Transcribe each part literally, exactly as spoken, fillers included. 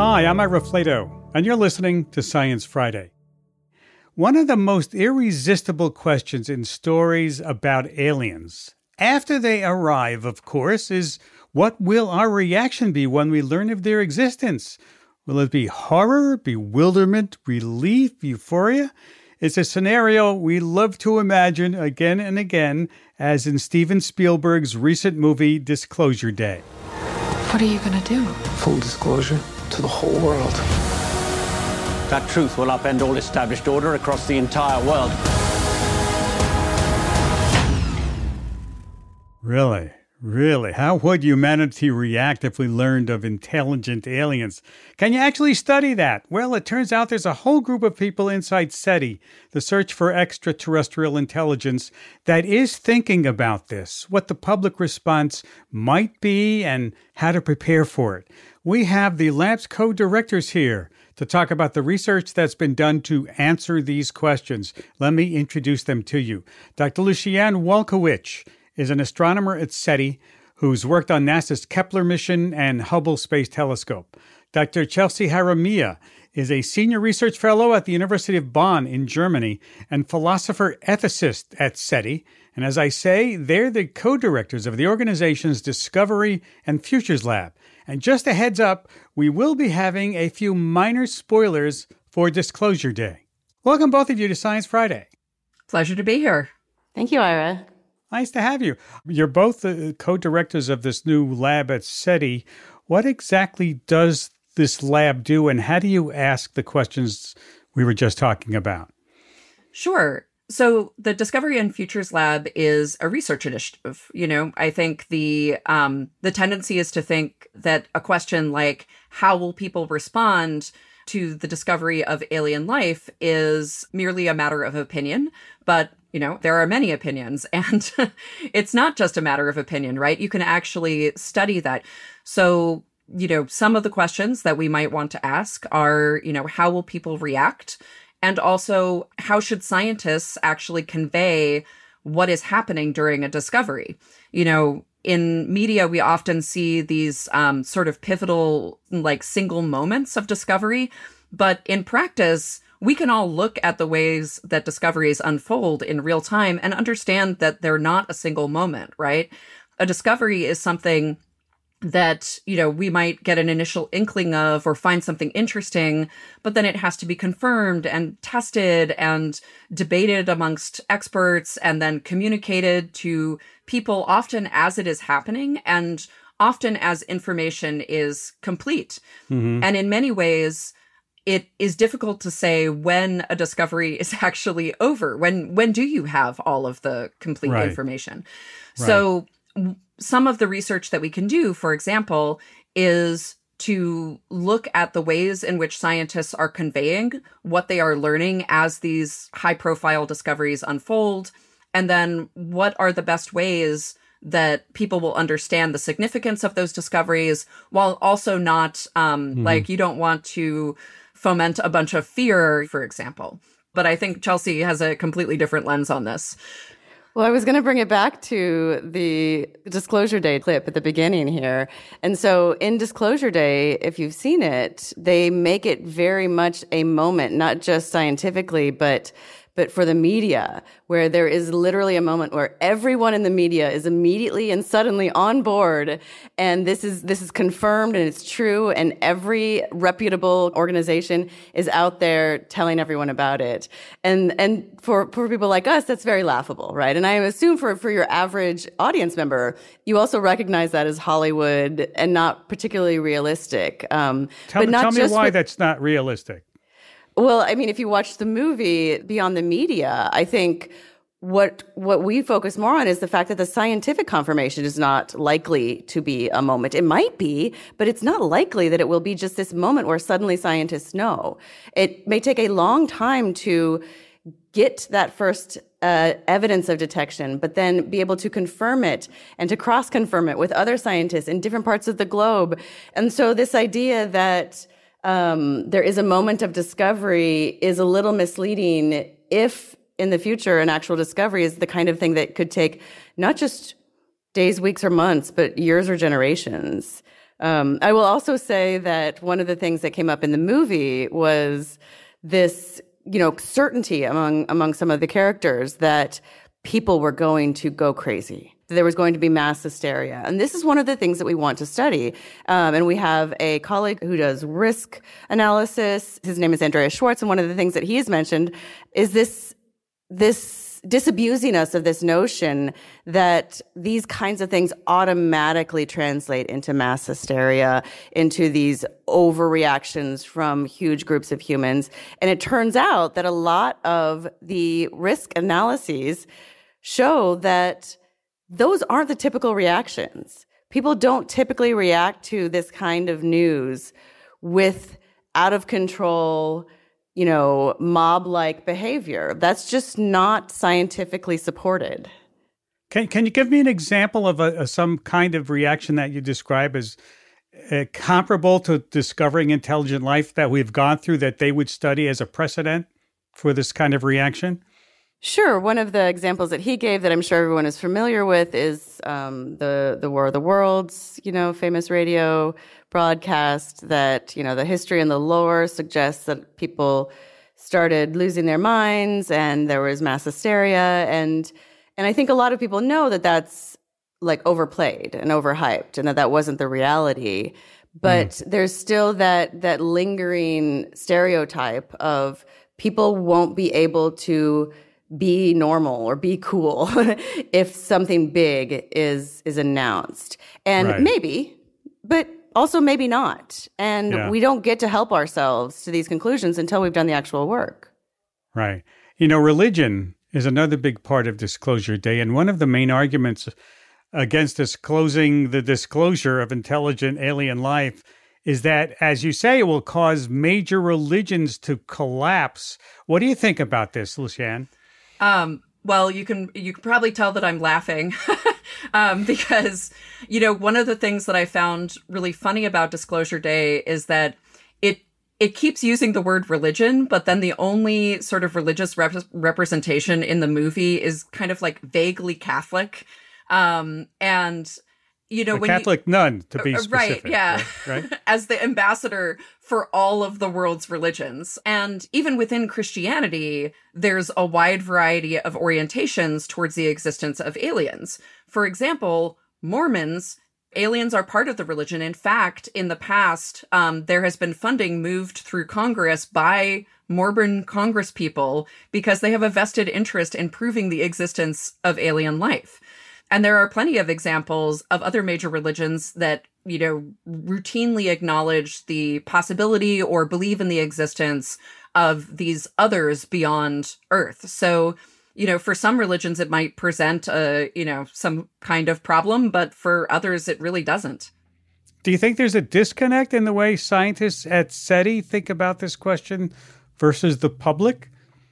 Hi, I'm Ira Flato, and you're listening to Science Friday. One of the most irresistible questions in stories about aliens, after they arrive, of course, is what will our reaction be when we learn of their existence? Will it be horror, bewilderment, relief, euphoria? It's a scenario we love to imagine again and again, as in Steven Spielberg's recent movie, Disclosure Day. What are you going to do? Full disclosure to the whole world. That truth will upend all established order across the entire world. Really? Really? How would humanity react if we learned of intelligent aliens? Can you actually study that? Well, it turns out there's a whole group of people inside SETI, the Search for Extraterrestrial Intelligence, that is thinking about this, what the public response might be and how to prepare for it. We have the lab's co-directors here to talk about the research that's been done to answer these questions. Let me introduce them to you. Doctor Lucian Walkowicz is an astronomer at SETI who's worked on NASA's Kepler mission and Hubble Space Telescope. Doctor Chelsea Haramia is a senior research fellow at the University of Bonn in Germany and philosopher-ethicist at SETI. And as I say, they're the co-directors of the organization's Discovery and Futures Lab. And just a heads up, we will be having a few minor spoilers for Disclosure Day. Welcome both of you to Science Friday. Pleasure to be here. Thank you, Ira. Nice to have you. You're both the co-directors of this new lab at SETI. What exactly does this lab do, and how do you ask the questions we were just talking about? Sure. So the Discovery and Futures Lab is a research initiative. You know, I think the um, the tendency is to think that a question like, how will people respond to the discovery of alien life, is merely a matter of opinion. But, you know, there are many opinions, and it's not just a matter of opinion, right? You can actually study that. So, you know, some of the questions that we might want to ask are, you know, how will people react? And also, how should scientists actually convey what is happening during a discovery? You know, in media, we often see these um, sort of pivotal, like single moments of discovery. But in practice, we can all look at the ways that discoveries unfold in real time and understand that they're not a single moment, right? A discovery is something that, you know, we might get an initial inkling of or find something interesting, but then it has to be confirmed and tested and debated amongst experts and then communicated to people often as it is happening and often as information is complete. Mm-hmm. And in many ways, it is difficult to say when a discovery is actually over. When when do you have all of the complete right. information? Right. So some of the research that we can do, for example, is to look at the ways in which scientists are conveying what they are learning as these high-profile discoveries unfold, and then what are the best ways that people will understand the significance of those discoveries, while also not, um, mm-hmm. like, you don't want to foment a bunch of fear, for example. But I think Chelsea has a completely different lens on this. Well, I was going to bring it back to the Disclosure Day clip at the beginning here. And so in Disclosure Day, if you've seen it, they make it very much a moment, not just scientifically, but but for the media, where there is literally a moment where everyone in the media is immediately and suddenly on board, and this is this is confirmed and it's true, and every reputable organization is out there telling everyone about it. And and for, for people like us, that's very laughable, right? And I assume for, for your average audience member, you also recognize that as Hollywood and not particularly realistic. Um, tell but me, not tell me just why with, that's not realistic. Well, I mean, if you watch the movie Beyond the Media, I think what what we focus more on is the fact that the scientific confirmation is not likely to be a moment. It might be, but it's not likely that it will be just this moment where suddenly scientists know. It may take a long time to get that first uh, evidence of detection, but then be able to confirm it and to cross-confirm it with other scientists in different parts of the globe. And so this idea that Um, there is a moment of discovery is a little misleading if in the future an actual discovery is the kind of thing that could take not just days, weeks, or months, but years or generations. Um, I will also say that one of the things that came up in the movie was this, you know, certainty among among some of the characters that people were going to go crazy. There was going to be mass hysteria. And this is one of the things that we want to study. Um, and we have a colleague who does risk analysis. His name is Andreas Schwartz. And one of the things that he has mentioned is this, this disabusing us of this notion that these kinds of things automatically translate into mass hysteria, into these overreactions from huge groups of humans. And it turns out that a lot of the risk analyses show that those aren't the typical reactions. People don't typically react to this kind of news with out of control, you know, mob-like behavior. That's just not scientifically supported. Can Can you give me an example of a, a some kind of reaction that you describe as uh, comparable to discovering intelligent life that we've gone through that they would study as a precedent for this kind of reaction? Sure. One of the examples that he gave that I'm sure everyone is familiar with is um, the the War of the Worlds, you know, famous radio broadcast that, you know, the history and the lore suggests that people started losing their minds and there was mass hysteria. And and I think a lot of people know that that's like overplayed and overhyped and that that wasn't the reality. But mm. there's still that that lingering stereotype of people won't be able to be normal or be cool if something big is is announced. And right. maybe, but also maybe not. And yeah. we don't get to help ourselves to these conclusions until we've done the actual work. Right. You know, religion is another big part of Disclosure Day. And one of the main arguments against disclosing the disclosure of intelligent alien life is that, as you say, it will cause major religions to collapse. What do you think about this, Lucianne? Um, well, you can you can probably tell that I'm laughing um, because, you know, one of the things that I found really funny about Disclosure Day is that it it keeps using the word religion, but then the only sort of religious rep- representation in the movie is kind of like vaguely Catholic. Um, and, you know, a when Catholic you, nun, to be specific. Right, yeah. Right? right? As the ambassador for all of the world's religions. And even within Christianity, there's a wide variety of orientations towards the existence of aliens. For example, Mormons, aliens are part of the religion. In fact, in the past, um, there has been funding moved through Congress by Mormon congresspeople because they have a vested interest in proving the existence of alien life. And there are plenty of examples of other major religions that, you know, routinely acknowledge the possibility or believe in the existence of these others beyond Earth. So, you know, for some religions, it might present a, you know, some kind of problem, but for others, it really doesn't. Do you think there's a disconnect in the way scientists at SETI think about this question versus the public?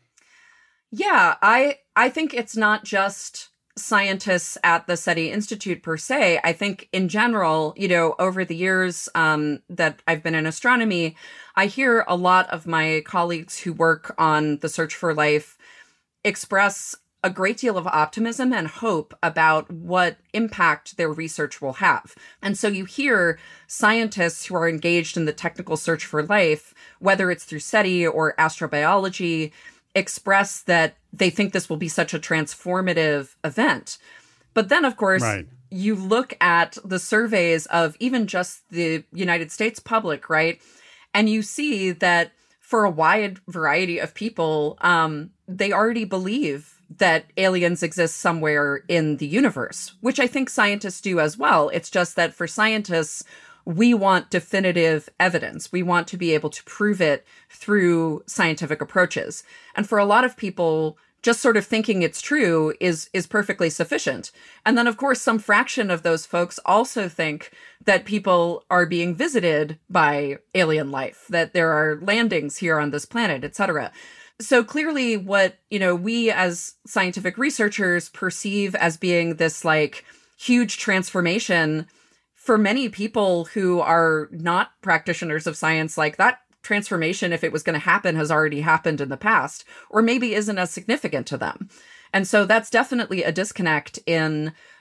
Yeah, I I think it's not just scientists at the SETI Institute per se. I think in general, you know, over the years um, that I've been in astronomy, I hear a lot of my colleagues who work on the search for life express a great deal of optimism and hope about what impact their research will have. And so you hear scientists who are engaged in the technical search for life, whether it's through SETI or astrobiology, express that they think this will be such a transformative event. But then, of course, right. you look at the surveys of even just the United States public, right? And you see that for a wide variety of people, um, they already believe that aliens exist somewhere in the universe, which I think scientists do as well. It's just that for scientists, we want definitive evidence. We want to be able to prove it through scientific approaches. And for a lot of people, just sort of thinking it's true is is perfectly sufficient. And then, of course, some fraction of those folks also think that people are being visited by alien life, that there are landings here on this planet, et cetera. So clearly what, you know, we as scientific researchers perceive as being this like huge transformation, for many people who are not practitioners of science, like that transformation, if it was going to happen, has already happened in the past, or maybe isn't as significant to them. And so that's definitely a disconnect in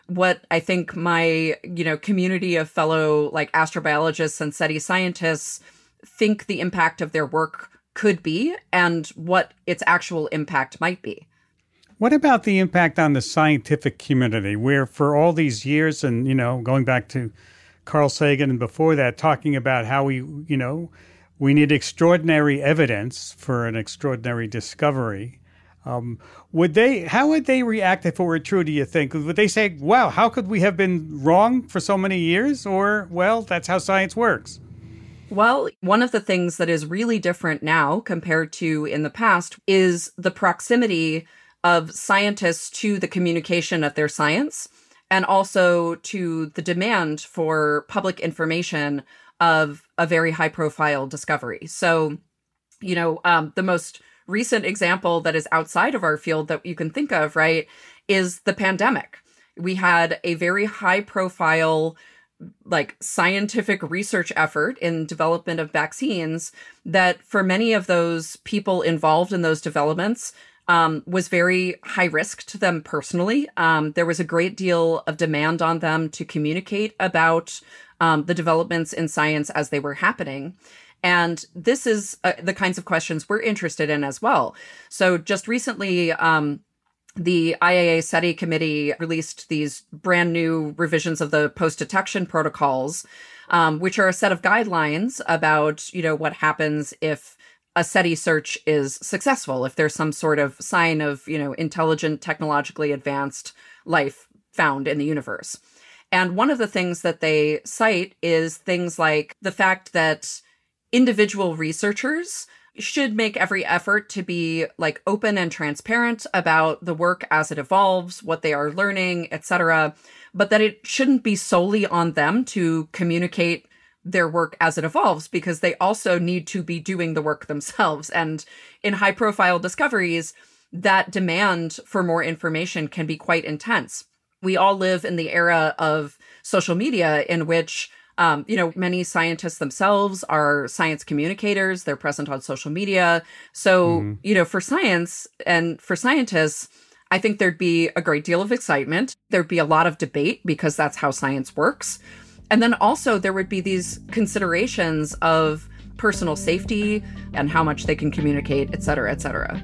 what I think my, you know, community of fellow like astrobiologists and SETI scientists think the impact of their work could be and what its actual impact might be. What about the impact on the scientific community, where for all these years and, you know, going back to Carl Sagan and before that, talking about how we, you know, we need extraordinary evidence for an extraordinary discovery. Um, would they, how would they react if it were true, do you think? Would they say, wow, how could we have been wrong for so many years? Or, well, that's how science works? Well, one of the things that is really different now compared to in the past is the proximity of scientists to the communication of their science, and also to the demand for public information of a very high-profile discovery. So, you know, um, the most recent example that is outside of our field that you can think of, right, is the pandemic. We had a very high-profile like scientific research effort in development of vaccines that for many of those people involved in those developments um, was very high risk to them personally. Um, there was a great deal of demand on them to communicate about um, the developments in science as they were happening. And this is uh, the kinds of questions we're interested in as well. So just recently, um, the I A A SETI committee released these brand new revisions of the post-detection protocols, um, which are a set of guidelines about, you know, what happens if a SETI search is successful, if there's some sort of sign of, you know, intelligent, technologically advanced life found in the universe. And one of the things that they cite is things like the fact that individual researchers should make every effort to be like open and transparent about the work as it evolves, what they are learning, et cetera, but that it shouldn't be solely on them to communicate their work as it evolves, because they also need to be doing the work themselves. And in high profile discoveries, that demand for more information can be quite intense. We all live in the era of social media in which Um, you know, many scientists themselves are science communicators. They're present on social media. So, mm-hmm. you know, for science and for scientists, I think there'd be a great deal of excitement. There'd be a lot of debate because that's how science works. And then also there would be these considerations of personal safety and how much they can communicate, et cetera, et cetera.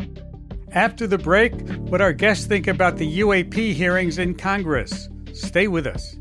After the break, what our guests think about the U A P hearings in Congress. Stay with us.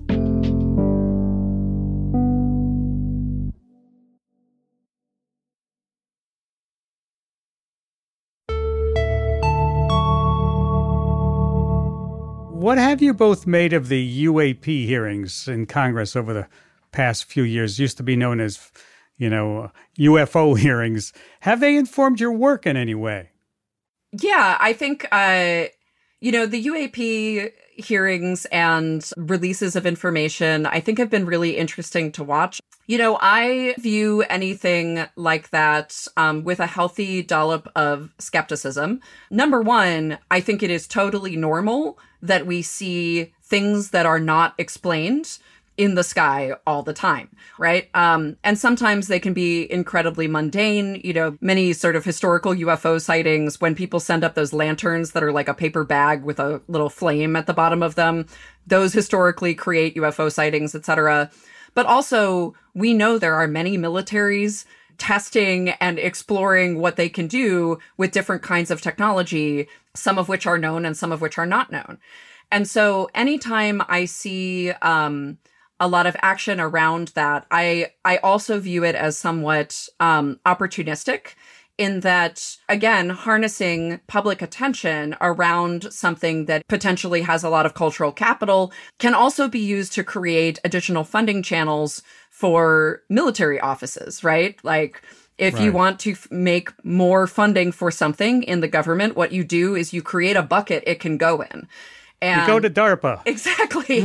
What have you both made of the U A P hearings in Congress over the past few years? Used to be known as, you know, U F O hearings. Have they informed your work in any way? Yeah, I think, uh, you know, the U A P hearings and releases of information, I think have been really interesting to watch. You know, I view anything like that um, with a healthy dollop of skepticism. Number one, I think it is totally normal that we see things that are not explained in the sky all the time, right? Um, and sometimes they can be incredibly mundane. You know, many sort of historical U F O sightings, when people send up those lanterns that are like a paper bag with a little flame at the bottom of them, those historically create U F O sightings, et cetera. But also, we know there are many militaries testing and exploring what they can do with different kinds of technology, some of which are known and some of which are not known. And so anytime I see um, a lot of action around that, I I also view it as somewhat um, opportunistic, in that, again, harnessing public attention around something that potentially has a lot of cultural capital can also be used to create additional funding channels for military offices, right? Like, if right. you want to f- make more funding for something in the government, what you do is you create a bucket it can go in. And you go to DARPA. Exactly.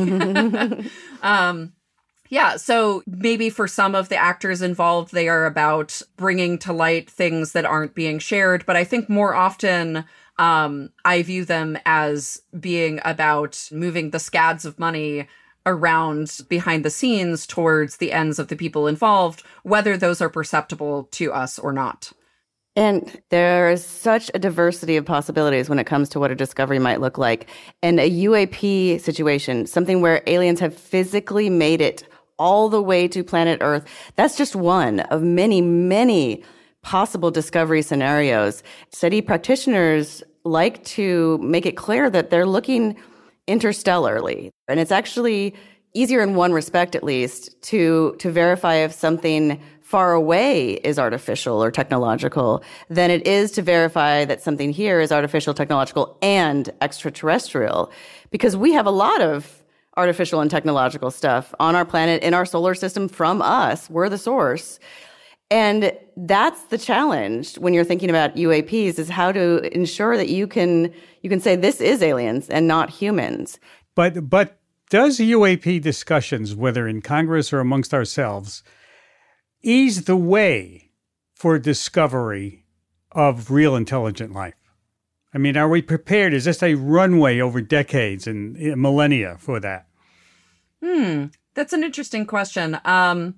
um, yeah. So maybe for some of the actors involved, they are about bringing to light things that aren't being shared. But I think more often, um, I view them as being about moving the scads of money around behind the scenes towards the ends of the people involved, whether those are perceptible to us or not. And there is such a diversity of possibilities when it comes to what a discovery might look like. And a U A P situation, something where aliens have physically made it all the way to planet Earth, that's just one of many, many possible discovery scenarios. SETI practitioners like to make it clear that they're looking interstellarly. And it's actually easier in one respect, at least, to, to verify if something far away is artificial or technological than it is to verify that something here is artificial, technological, and extraterrestrial. Because we have a lot of artificial and technological stuff on our planet, in our solar system, from us. We're the source. And that's the challenge when you're thinking about U A Ps, is how to ensure that you can you can say this is aliens and not humans. But but does U A P discussions, whether in Congress or amongst ourselves, ease the way for discovery of real intelligent life? I mean, are we prepared? Is this a runway over decades and millennia for that? Hmm, that's an interesting question. Um,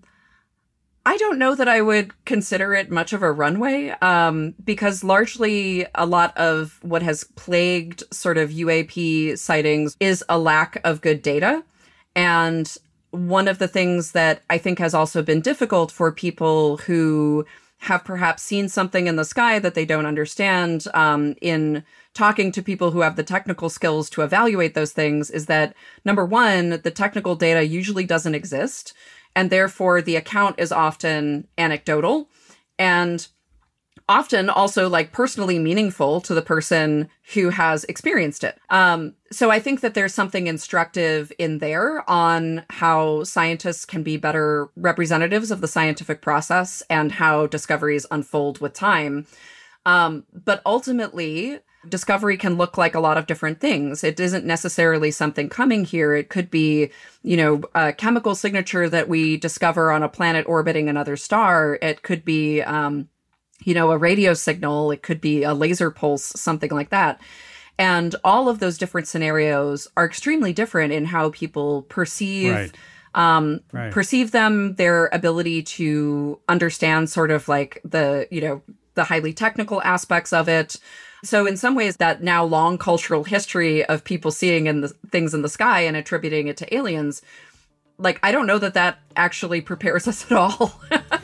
I don't know that I would consider it much of a runway, um, because largely a lot of what has plagued sort of U A P sightings is a lack of good data. And one of the things that I think has also been difficult for people who have perhaps seen something in the sky that they don't understand, um, in talking to people who have the technical skills to evaluate those things, is that, number one, the technical data usually doesn't exist. And therefore, the account is often anecdotal and often also like personally meaningful to the person who has experienced it. Um, so I think that there's something instructive in there on how scientists can be better representatives of the scientific process and how discoveries unfold with time. Um, but ultimately, discovery can look like a lot of different things. It isn't necessarily something coming here. It could be, you know, a chemical signature that we discover on a planet orbiting another star. It could be, um, you know, a radio signal. It could be a laser pulse, something like that. And all of those different scenarios are extremely different in how people perceive Right. Um, Right. perceive them, their ability to understand sort of like the, you know, the highly technical aspects of it. So in some ways, that now long cultural history of people seeing in the things in the sky and attributing it to aliens, like, I don't know that that actually prepares us at all.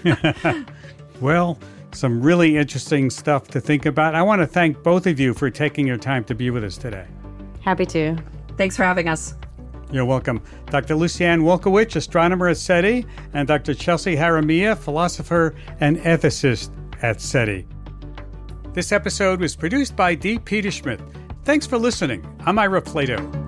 Well, some really interesting stuff to think about. I want to thank both of you for taking your time to be with us today. Happy to. Thanks for having us. You're welcome. Doctor Lucianne Wolkowicz, astronomer at SETI, and Doctor Chelsea Haramia, philosopher and ethicist at SETI. This episode was produced by Dee Peterschmidt. Thanks for listening. I'm Ira Flato.